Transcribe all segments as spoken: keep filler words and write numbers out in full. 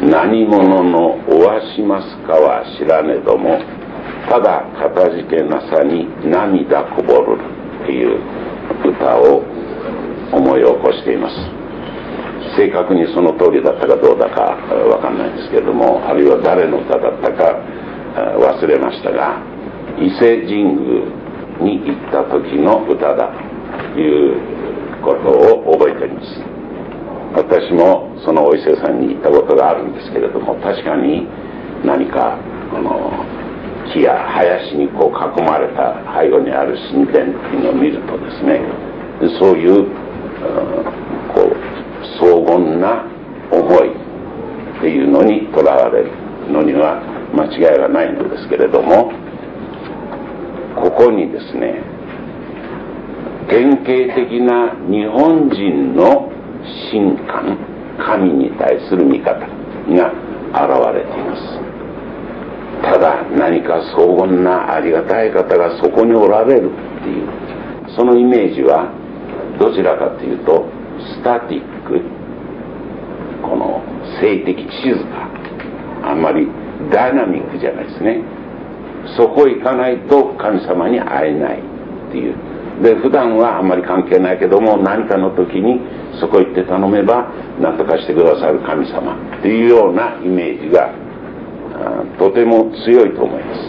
何者のおわしますかは知らねども、ただかたじけなさに涙こぼるっていう歌を思い起こしています。正確にその通りだったかどうだかわかんないんですけれども、あるいは誰の歌だったか忘れましたが、伊勢神宮に行った時の歌だということを覚えています。私もそのお伊勢さんに行ったことがあるんですけれども、確かに何かこの木や林にこう囲まれた背後にある神殿っていうのを見るとですね、そういう、うん、こう荘厳な思いっていうのにとらわれるのには間違いがないのですけれども、ここにですね、典型的な日本人の神官、神に対する見方が現れています。ただ何か荘厳なありがたい方がそこにおられるっていう、そのイメージはどちらかというとスタティック、この静的、静か、あんまりダイナミックじゃないですね。そこ行かないと神様に会えないっていう。で、普段はあんまり関係ないけども、何かの時にそこ行って頼めば何とかしてくださる神様っていうようなイメージがとても強いと思います。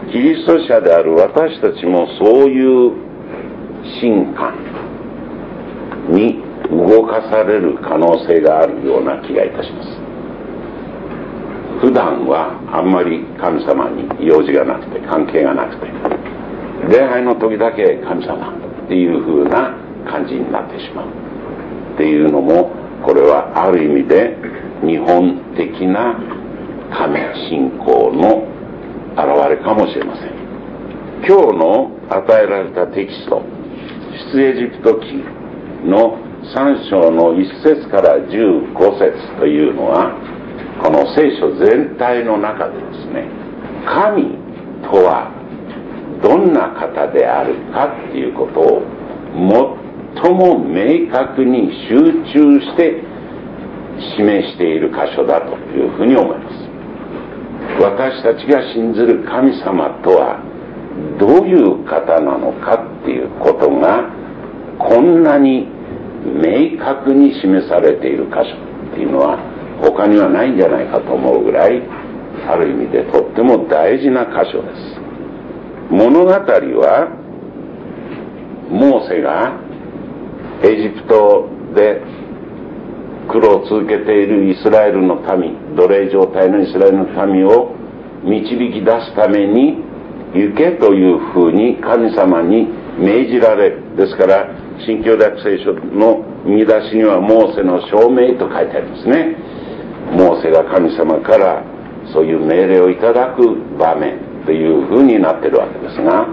キリスト者である私たちもそういう神官に動かされる可能性があるような気がいたします。普段はあんまり神様に用事がなくて関係がなくて、礼拝の時だけ神様っていう風な感じになってしまうっていうのも、これはある意味で日本的な神信仰の現れかもしれません。今日の与えられたテキスト、出エジプト記のさん章のいっ節からじゅうご節というのは、この聖書全体の中でですね、神とはどんな方であるかっていうことを最も明確に集中して示している箇所だというふうに思います。私たちが信ずる神様とはどういう方なのかっていうことがこんなに明確に示されている箇所っていうのは他にはないんじゃないかと思うぐらい、ある意味でとっても大事な箇所です。物語はモーセがエジプトで苦労を続けているイスラエルの民、奴隷状態のイスラエルの民を導き出すために行けというふうに神様に命じられる。ですから新教約聖書の見出しにはモーセの証明と書いてありますね。モーセが神様からそういう命令をいただく場面というふうになっているわけですが、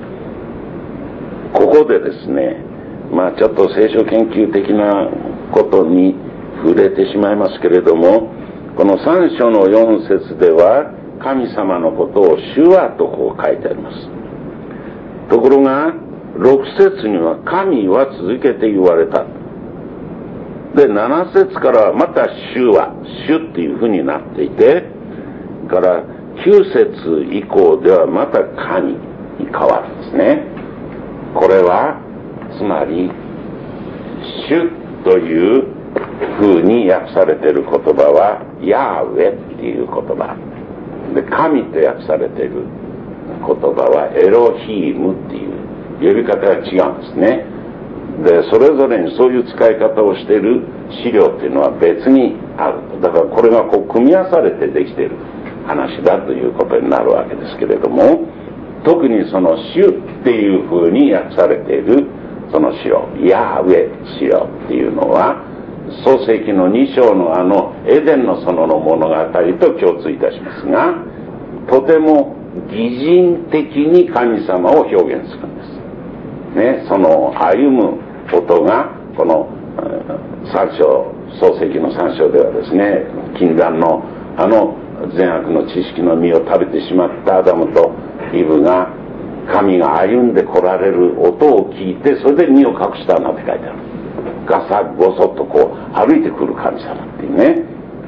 ここでですね、まあちょっと聖書研究的なことに触れてしまいますけれども、このさん章のよん節では神様のことを主はとこう書いてあります。ところがろく節には神は続けて言われた。でなな節からはまた主は主っていうふうになっていて、からきゅう節以降ではまた神に変わるんですね。これはつまり主という風に訳されている言葉はヤーウェっていう言葉で、神と訳されている言葉はエロヒームっていう呼び方が違うんですね。でそれぞれにそういう使い方をしている資料っていうのは別にある。だからこれがこう組み合わされてできている話だということになるわけですけれども、特にその主っていう風に訳されているその資料、ヤーウェ資料っていうのは創世記のに章のあのエデンの園の物語と共通いたしますが、とても擬人的に神様を表現するんですね。その歩む音がこのさん章、創世記のさん章ではですね、禁断のあの善悪の知識の実を食べてしまったアダムとイブが神が歩んで来られる音を聞いて、それで身を隠したなんて書いてある。ガサゴソとこう歩いてくる神様っていうね、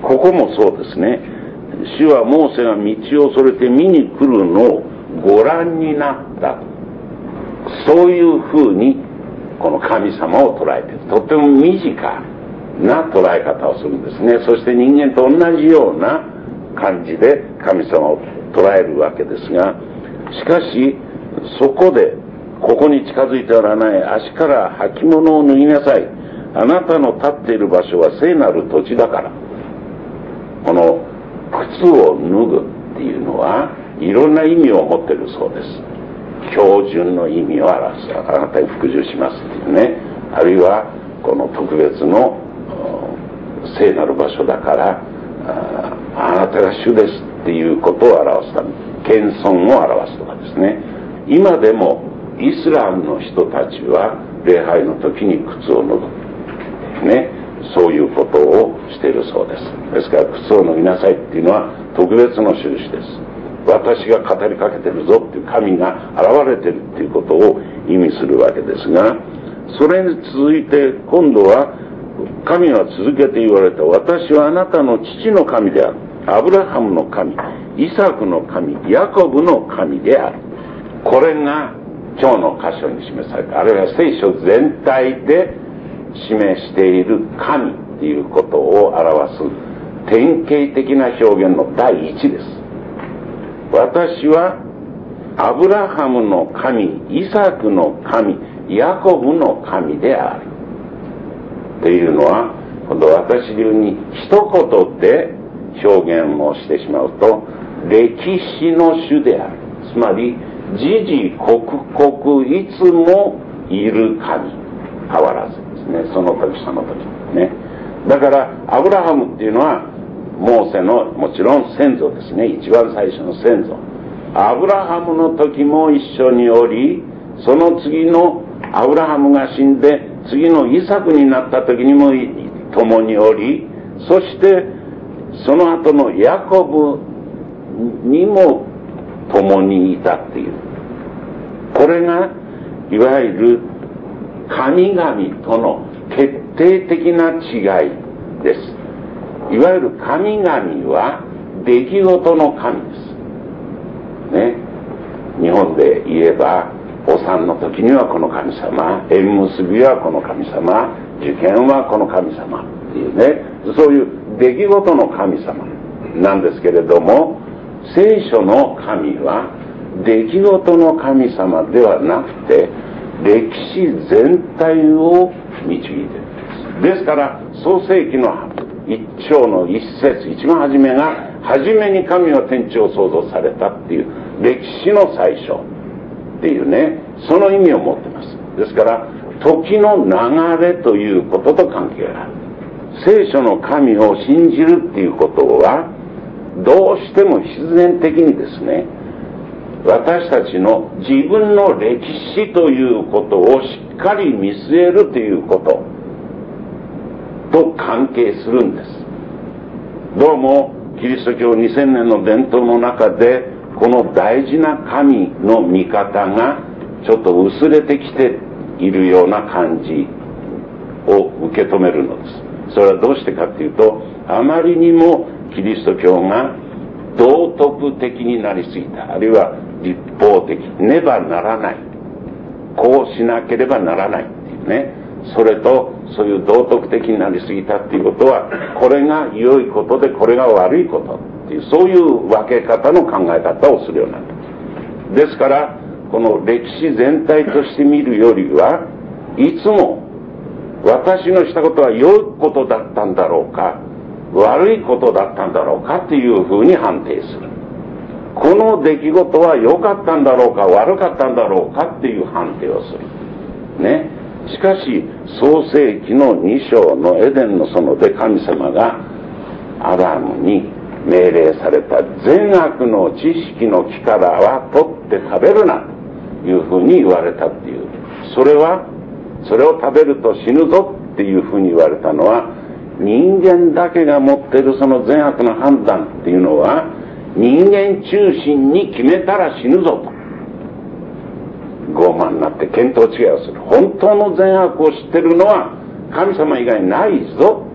ここもそうですね。主はモーセが道をそれて見に来るのをご覧になった。そういうふうにこの神様を捉えている。とっても身近な捉え方をするんですね。そして人間と同じような感じで神様を捉えるわけですが、しかしそこでここに近づいてはならない。足から履物を脱ぎなさい。あなたの立っている場所は聖なる土地だから。この靴を脱ぐっていうのはいろんな意味を持っているそうです。標準の意味を表す。あなたに服従しますっていうね。あるいはこの特別の聖なる場所だからあ、あなたが主ですっていうことを表すため、謙遜を表すとかですね。今でもイスラムの人たちは礼拝の時に靴を脱ぐね、そういうことをしているそうです。ですから靴を脱ぎなさいっていうのは特別の印です。私が語りかけてるぞっていう神が現れてるっていうことを意味するわけですが、それに続いて今度は神は続けて言われた。私はあなたの父の神である。アブラハムの神、イサクの神、ヤコブの神である。これが今日の箇所に示された、あるいは聖書全体で示している神っていうことを表す典型的な表現の第一です。私はアブラハムの神、イサクの神、ヤコブの神であるっていうのは、今度私流に一言で表現をしてしまうと、歴史の主である。つまり時々刻々いつもいる神、変わらずですね。その時その時ね。だからアブラハムっていうのはモーセのもちろん先祖ですね。一番最初の先祖。アブラハムの時も一緒におり、その次のアブラハムが死んで次のイサクになった時にも共におり、そしてその後のヤコブにも共にいたっていう、これがいわゆる神々との決定的な違いです。いわゆる神々は出来事の神ですね。日本で言えばお産の時にはこの神様、縁結びはこの神様、受験はこの神様っていうね、そういう出来事の神様なんですけれども、聖書の神は出来事の神様ではなくて歴史全体を導いているんです。ですから創世記の一章の一節、一番初めが初めに神は天地を創造されたっていう歴史の最初っていうね、その意味を持ってます。ですから時の流れということと関係がある。聖書の神を信じるっていうことはどうしても必然的にですね、私たちの自分の歴史ということをしっかり見据えるということと関係するんです。どうもキリスト教にせんねんの伝統の中でこの大事な神の見方がちょっと薄れてきているような感じを受け止めるのです。それはどうしてかっていうと、あまりにもキリスト教が道徳的になりすぎた、あるいは立法的、ねばならない、こうしなければならないっていうね、それとそういう道徳的になりすぎたっていうことは、これが良いことでこれが悪いことっていう、そういう分け方の考え方をするようになった。ですからこの歴史全体として見るよりはいつも私のしたことは良いことだったんだろうか悪いことだったんだろうかっていうふうに判定する。この出来事は良かったんだろうか悪かったんだろうかっていう判定をするね。しかし創世記のに章のエデンの園で神様がアダムに命令された善悪の知識の木からは取って食べるなというふうに言われたっていう、それはそれを食べると死ぬぞっていうふうに言われたのは、人間だけが持っているその善悪の判断っていうのは人間中心に決めたら死ぬぞと、傲慢になって見当違いをする。本当の善悪を知ってるのは神様以外ないぞ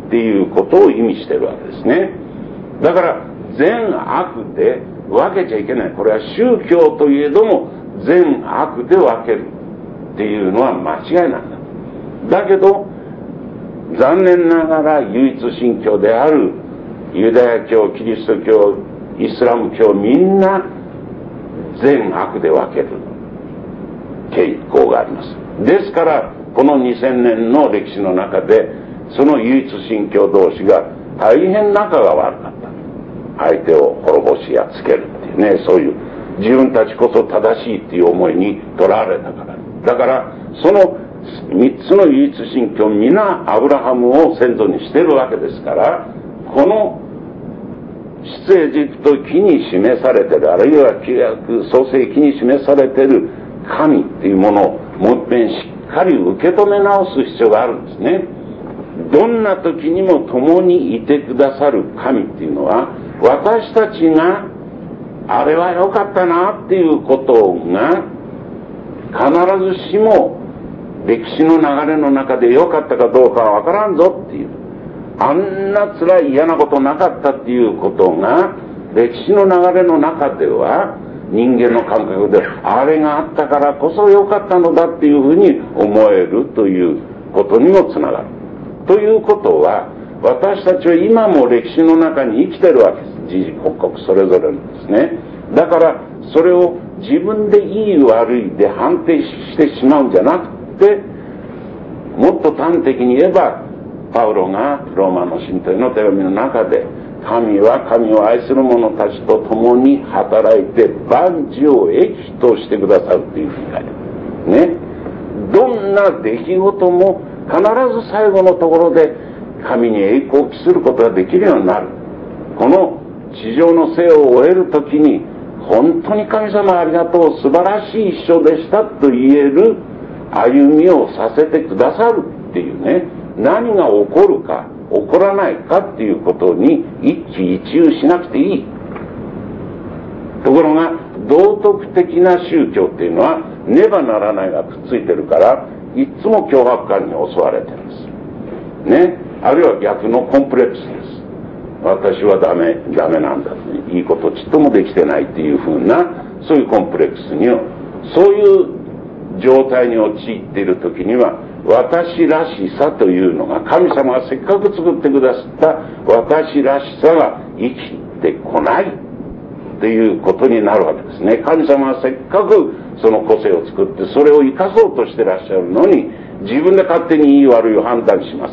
っていうことを意味してるわけですね。だから善悪で分けちゃいけない。これは宗教といえども善悪で分けるっていうのは間違いなんだ。だけど残念ながら唯一神教であるユダヤ教、キリスト教、イスラム教、みんな善悪で分ける傾向があります。ですからこのにせんねんの歴史の中でその唯一神教同士が大変仲が悪かった。相手を滅ぼしやっつけるっていうね、そういう自分たちこそ正しいっていう思いにとらわれたから。だからその三つの唯一神教皆アブラハムを先祖にしてるわけですから、この出エジプト記に示されてる、あるいは旧約創世記に示されてる神っていうものをもう一遍しっかり受け止め直す必要があるんですね。どんな時にも共にいてくださる神っていうのは、私たちがあれは良かったなっていうことが必ずしも歴史の流れの中で良かったかどうかはわからんぞっていう、あんな辛い嫌なことなかったっていうことが歴史の流れの中では人間の感覚であれがあったからこそ良かったのだっていうふうに思えるということにもつながる。ということは私たちは今も歴史の中に生きてるわけです。時々刻々それぞれのですね。だからそれを自分でいい悪いで判定してしまうんじゃなくて、もっと端的に言えばパウロがローマの信徒への手紙の中で、神は神を愛する者たちと共に働いて万事を益としてくださるというふうに書いてあるね。どんな出来事も必ず最後のところで神に栄光を期することができるようになる。この地上の生を終えるときに本当に神様ありがとう、素晴らしい一生でしたと言える歩みをさせてくださるっていうね、何が起こるか起こらないかっていうことに一喜一憂しなくていい。ところが道徳的な宗教っていうのはねばならないがくっついてるからいつも脅迫感に襲われてるんですね。あるいは逆のコンプレックスです。私はダメダメなんだ、いいことちっともできてないっていうふうな、そういうコンプレックスに、そういう状態に陥っている時には私らしさというのが、神様がせっかく作ってくださった私らしさが生きてこないということになるわけですね。神様はせっかくその個性を作ってそれを生かそうとしてらっしゃるのに、自分で勝手にいい悪いを判断します。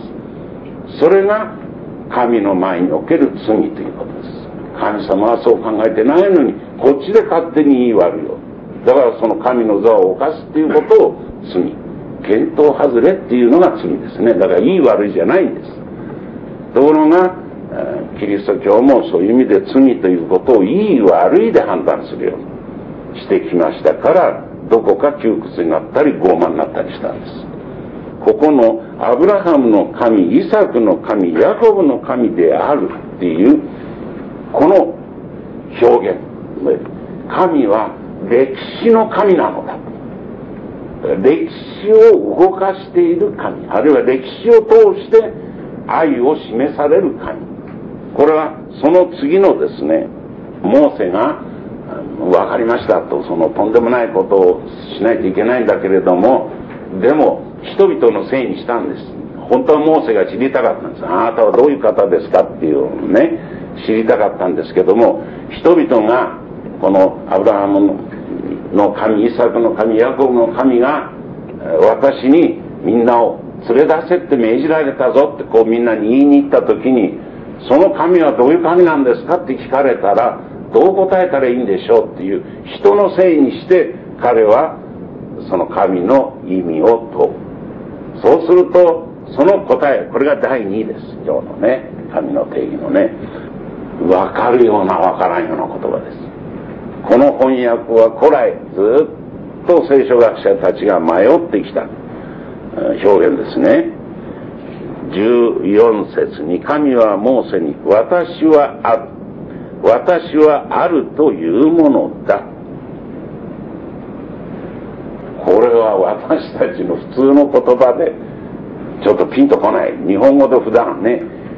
それが神の前における罪ということです。神様はそう考えてないのにこっちで勝手にいい悪いを、だからその神の座を犯すっていうことを罪、見当外れっていうのが罪ですね。だからいい悪いじゃないんです。ところがキリスト教もそういう意味で罪ということをいい悪いで判断するようにしてきましたから、どこか窮屈になったり傲慢になったりしたんです。ここのアブラハムの神、イサクの神、ヤコブの神であるっていうこの表現、神は歴史の神なのだ、歴史を動かしている神、あるいは歴史を通して愛を示される神、これはその次のですね、モーセが分かりましたと、そのとんでもないことをしないといけないんだけれども、でも人々のせいにしたんです。本当はモーセが知りたかったんです。あなたはどういう方ですかっていうのをね、知りたかったんですけども、人々がこのアブラハムの神、イサクの神、ヤコブの神が私にみんなを連れ出せって命じられたぞってこうみんなに言いに行った時に、その神はどういう神なんですかって聞かれたらどう答えたらいいんでしょうっていう、人のせいにして彼はその神の意味を問う。そうするとその答え、これがだいにいです。今日のね、神の定義のね、分かるような分からんような言葉です。この翻訳は古来ずっと聖書学者たちが迷ってきた表現ですね。じゅうよん節に、神はモーセに私はある私はあるというものだ。これは私たちの普通の言葉でちょっとピンとこない。日本語で普段ね、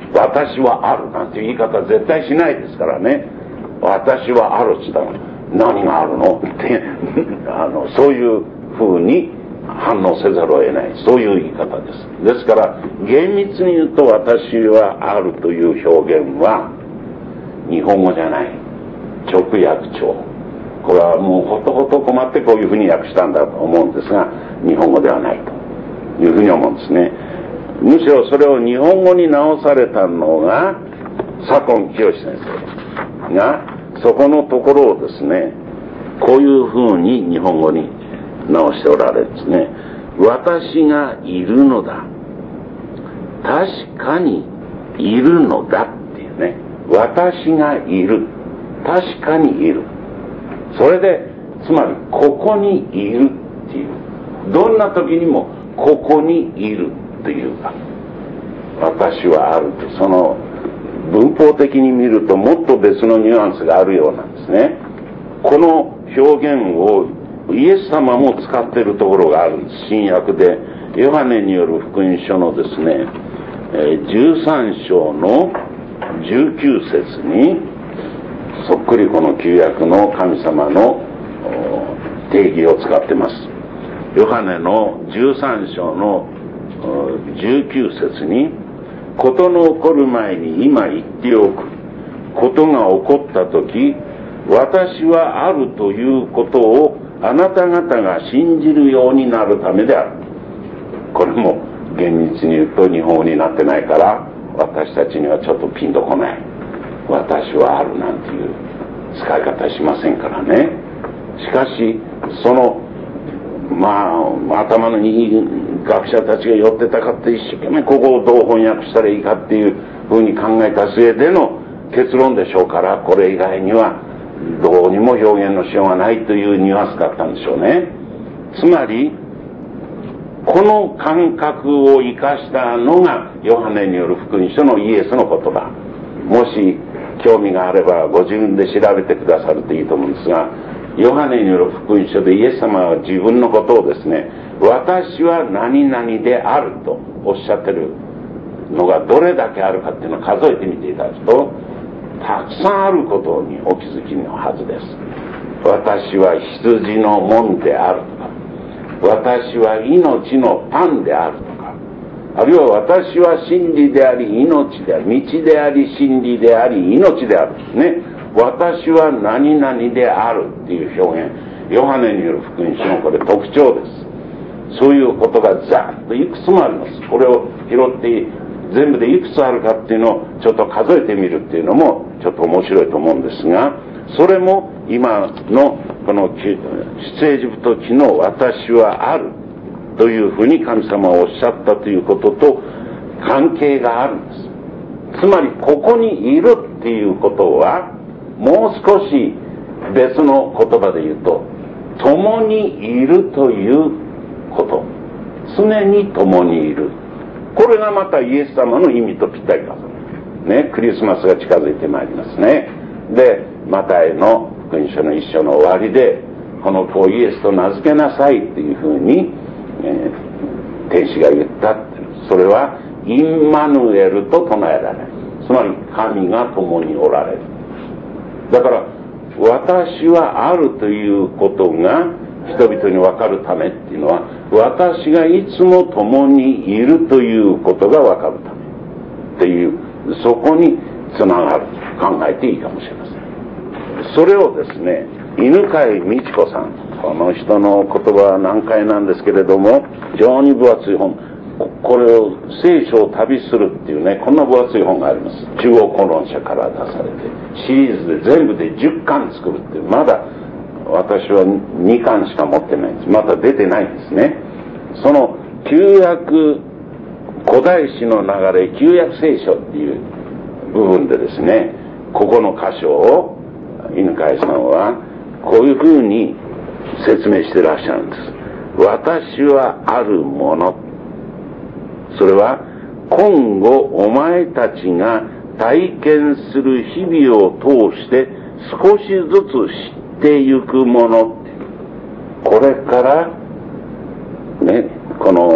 私はあるなんていう言い方は絶対しないですからね。私はあるって言ったら何があるのってあのそういう風に反応せざるを得ない、そういう言い方です。ですから厳密に言うと私はあるという表現は日本語じゃない、直訳帳。これはもうほとほと困ってこういうふうに訳したんだと思うんですが、日本語ではないというふうに思うんですね。むしろそれを日本語に直されたのが左近清先生が、そこのところをですね、こういうふうに日本語に直しておられるんですね。私がいるのだ、確かにいるのだっていうね。私がいる、確かにいる。それでつまりここにいるっていう、どんな時にもここにいるというか、私はあると、その文法的に見るともっと別のニュアンスがあるようなんですね。この表現をイエス様も使っているところがあるんです。新約でヨハネによる福音書のですね、じゅうさん章のじゅうきゅう節にそっくりこの旧約の神様の定義を使っています。ヨハネのじゅうさん章のじゅうきゅう節に、事の起こる前に今言っておく、ことが起こった時私はあるということをあなた方が信じるようになるためである。これも厳密に言うと日本語になってないから私たちにはちょっとピンとこない。私はあるなんていう使い方しませんからね。しかしそのまあ頭のいい学者たちが寄ってたかって一生懸命ここをどう翻訳したらいいかっていうふうに考えた末での結論でしょうから、これ以外にはどうにも表現のしようがないというニュアンスだったんでしょうね。つまりこの感覚を生かしたのがヨハネによる福音書のイエスの言葉。もし興味があればご自分で調べてくださるといいと思うんですが、ヨハネによる福音書でイエス様は自分のことをですね、私は何々であるとおっしゃってるのがどれだけあるかっていうのを数えてみていただくと、たくさんあることにお気づきのはずです。私は羊の門であるとか、私は命のパンであるとか、あるいは私は真理であり命であり、道であり真理であり命であるね。私は何々であるっていう表現、ヨハネによる福音書のこれ特徴です。そういうことがざっといくつもあります。これを拾って全部でいくつあるかっていうのをちょっと数えてみるっていうのもちょっと面白いと思うんですが、それも今のこの出エジプト記の私はあるというふうに神様はおっしゃったということと関係があるんです。つまりここにいるっていうことはもう少し別の言葉で言うと、共にいるということ、常に共にいる、これがまたイエス様の意味とぴったりだね。クリスマスが近づいてまいりますね。でマタイの福音書の一章の終わりで、この子をイエスと名付けなさいっていうふうに、えー、天使が言ったって、それはインマヌエルと唱えられる。つまり神が共におられる。だから私はあるということが人々に分かるためっていうのは、私がいつも共にいるということが分かるためっていう、そこにつながると考えていいかもしれません。それをですね、犬飼美智子さん、この人の言葉は難解なんですけれども非常に分厚い本、これを聖書を旅するっていうね、こんな分厚い本があります。中央公論社から出されてシリーズで全部でじゅっかん作るっていう、まだ私はにかんしか持ってないんです。まだ出てないんですね。その旧約古代史の流れ、旧約聖書っていう部分でですね、ここの箇所を犬飼さんはこういうふうに説明してらっしゃるんです。私はあるもの、それは今後お前たちが体験する日々を通して少しずつ知ってゆくもの。これからね、この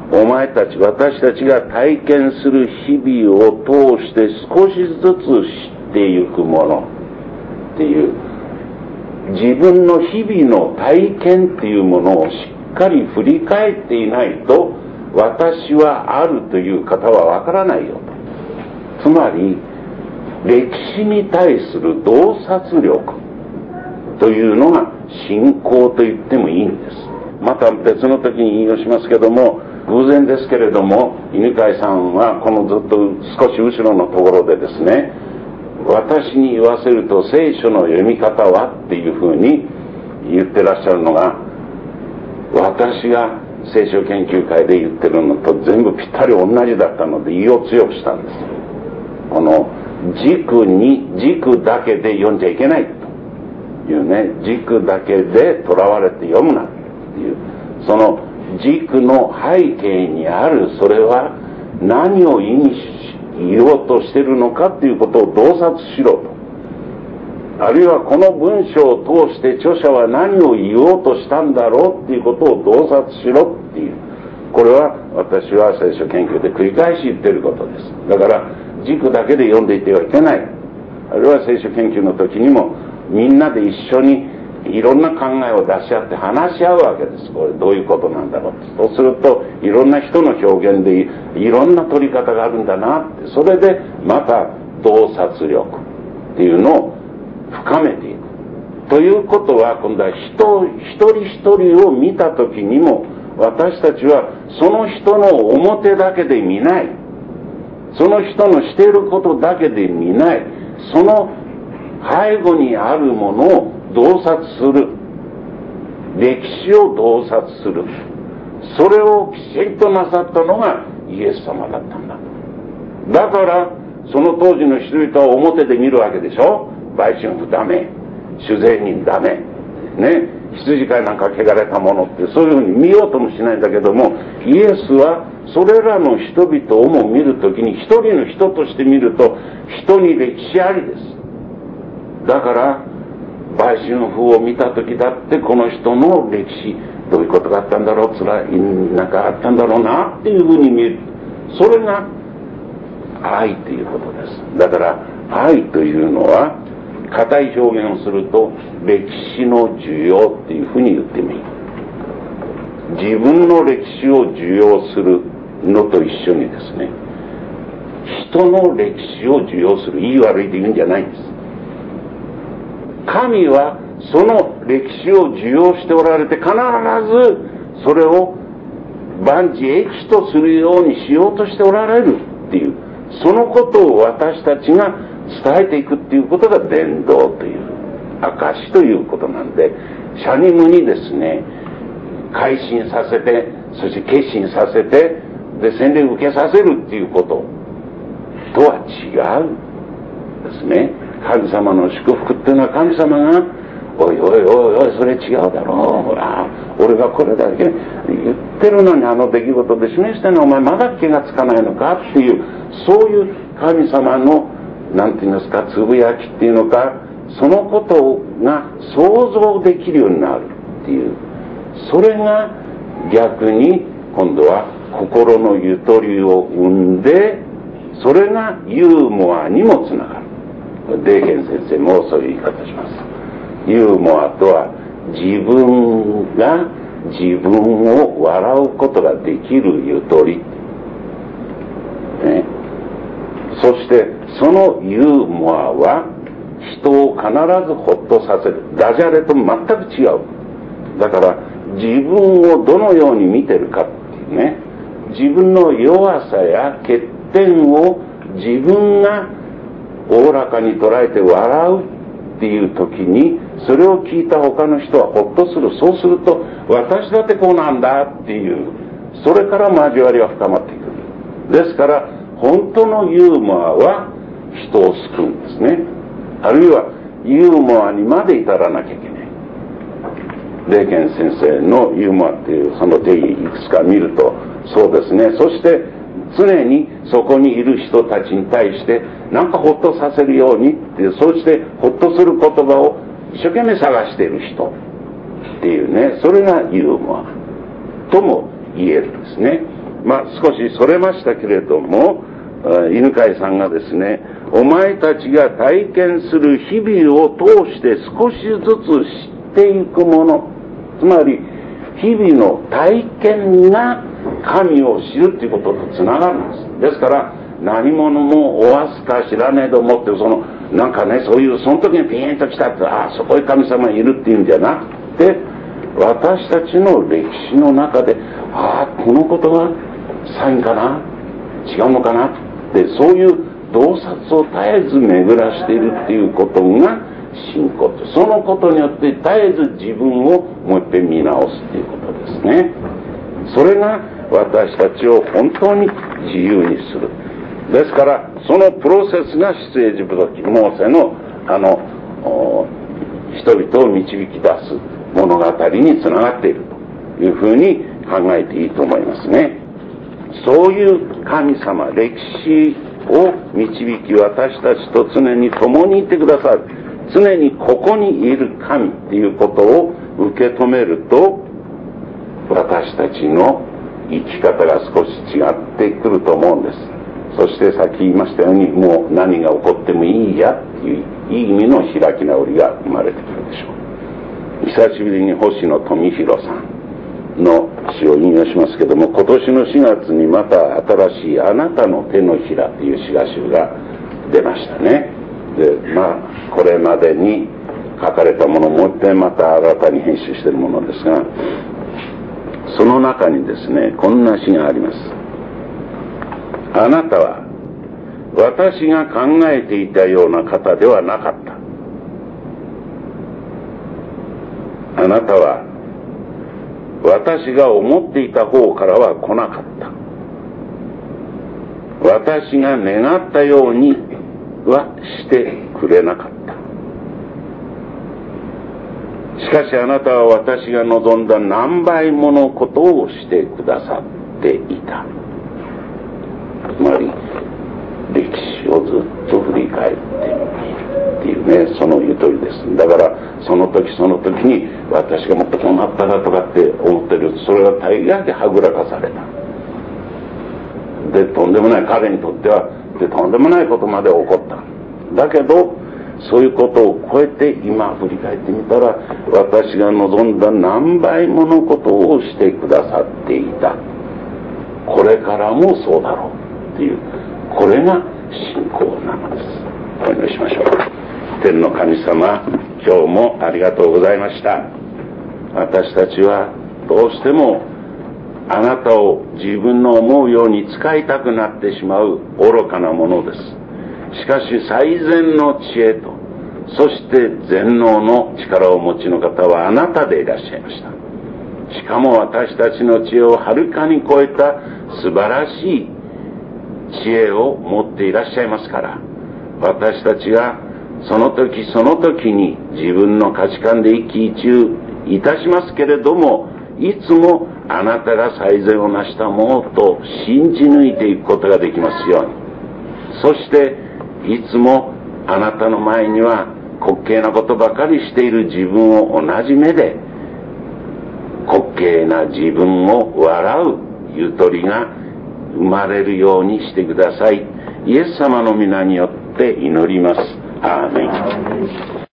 お前たち、私たちが体験する日々を通して少しずつ知っていくものっていう、自分の日々の体験っていうものをしっかり振り返っていないと、私はあるという方はわからないよと。つまり、歴史に対する洞察力というのが信仰と言ってもいいんです。また別の時に引用しますけども、偶然ですけれども、犬飼さんはこのずっと少し後ろのところでですね、私に言わせると聖書の読み方はっていうふうに言ってらっしゃるのが、私が聖書研究会で言ってるのと全部ぴったり同じだったので意を強くしたんです。この軸に、軸だけで読んじゃいけないというね、軸だけでとらわれて読むなっていう、その軸の背景にある、それは何を意味し言おうとしているのかっていうことを洞察しろと。あるいはこの文章を通して著者は何を言おうとしたんだろうっていうことを洞察しろっていう、これは私は聖書研究で繰り返し言ってることです。だから軸だけで読んでいてはいけない。あるいは聖書研究の時にもみんなで一緒にいろんな考えを出し合って話し合うわけです。これどういうことなんだろう。そうするといろんな人の表現でいろんな取り方があるんだなって、それでまた洞察力っていうのを深めていくということは、今度は人一人一人を見た時にも、私たちはその人の表だけで見ない、その人のしていることだけで見ない、その背後にあるものを洞察する、歴史を洞察する、それをきちんとなさったのがイエス様だったんだ。だからその当時の人々は表で見るわけでしょ。売春婦ダメ、酒税人ダメね、羊飼いなんか汚れたものって、そういうふうに見ようともしないんだけども、イエスはそれらの人々をも見るときに、一人の人として見ると人に歴史ありです。だから売春婦を見たときだって、この人の歴史どういうことがあったんだろう、つらいなんかあったんだろうなっていうふうに見る、それが愛ということです。だから愛というのは、固い表現をすると歴史の受容っていうふうに言ってもいい。自分の歴史を受容するのと一緒にですね、人の歴史を受容する、いい悪いで言うんじゃないんです。神はその歴史を受容しておられて、必ずそれを万事益とするようにしようとしておられるっていう、そのことを私たちが伝えていくっていうことが伝道という証ということなんで、シャニムにですね、改心させて、そして決心させて、で洗礼を受けさせるっていうこととは違うですね。神様の祝福っていうのは、神様がおいおいおいおいそれ違うだろう、ほら俺がこれだけ言ってるのにあの出来事で示してんのお前まだ気がつかないのかっていう、そういう神様のなんて言いますか、つぶやきっていうのか、そのことが想像できるようになるっていう、それが逆に今度は心のゆとりを生んで、それがユーモアにもつながる。デーゲン先生もそういう言い方します。ユーモアとは、自分が自分を笑うことができるゆとり、ね、そしてそのユーモアは人を必ずほっとさせる。ダジャレと全く違う。だから自分をどのように見てるかっていうね、自分の弱さや欠点を自分がおおらかに捉えて笑うっていう時に、それを聞いた他の人はほっとする。そうすると私だってこうなんだっていう、それから交わりは深まっていく。ですから本当のユーモアは人を救うんですね。あるいはユーモアにまで至らなきゃいけない。レーケン先生のユーモアっていうその定義いくつか見るとそうですね。そして常にそこにいる人たちに対してなんかほっとさせるようにっていう、そうしてほっとする言葉を一生懸命探している人っていうね、それがユーモアとも言えるんですね。 まあ少しそれましたけれども、犬飼さんがですね、お前たちが体験する日々を通して少しずつ知っていくもの、つまり日々の体験が神を知るということとつながるんです。ですから何者もおわすか知らねえどもって、そのなんかね、そういうその時にピーンと来たって、ああそこに神様いるっていうんじゃなくて、私たちの歴史の中で、ああこのことがサインかな、違うのかなって、そういう洞察を絶えず巡らしているっていうことが信仰と、そのことによって絶えず自分をもう一遍見直すっていうことですね。それが私たちを本当に自由にする。ですからそのプロセスが出エジプト記、モーセのあの人々を導き出す物語につながっているというふうに考えていいと思いますね。そういう神様、歴史を導き、私たちと常に共にいてくださる、常にここにいる神っていうことを受け止めると、私たちの生き方が少し違ってくると思うんです。そしてさっき言いましたように、もう何が起こってもいいやっていういい意味の開き直りが生まれてくるでしょう。久しぶりに星野富弘さんの詩を引用しますけども、今年のしがつにまた新しいあなたの手のひらという詩が集が出ましたね。で、まあこれまでに書かれたものをもう一遍また新たに編集しているものですが、その中にですね、こんな詩があります。あなたは私が考えていたような方ではなかった。あなたは私が思っていた方からは来なかった。私が願ったようにはしてくれなかった。しかしあなたは私が望んだ何倍ものことをしてくださっていた。つまり歴史をずっと振り返ってみるっていうね、そのゆとりです。だからその時その時に私がもっとこうなったらとかって思ってる、それは大概ではぐらかされた。でとんでもない、彼にとってはでとんでもないことまで起こった。だけどそういうことを超えて今振り返ってみたら、私が望んだ何倍ものことをしてくださっていた。これからもそうだろうっていう、これが信仰なのです。お祈りしましょう。天の神様、今日もありがとうございました。私たちはどうしてもあなたを自分の思うように使いたくなってしまう愚かなものです。しかし最善の知恵と、そして全能の力をお持ちの方はあなたでいらっしゃいました。しかも私たちの知恵をはるかに超えた素晴らしい知恵を持っていらっしゃいますから、私たちがその時その時に自分の価値観で一喜一憂いたしますけれども、いつもあなたが最善を成したものと信じ抜いていくことができますように。そしていつもあなたの前には滑稽なことばかりしている自分を同じ目で、滑稽な自分を笑うゆとりが生まれるようにしてください。イエス様の皆によって祈ります。アーメン。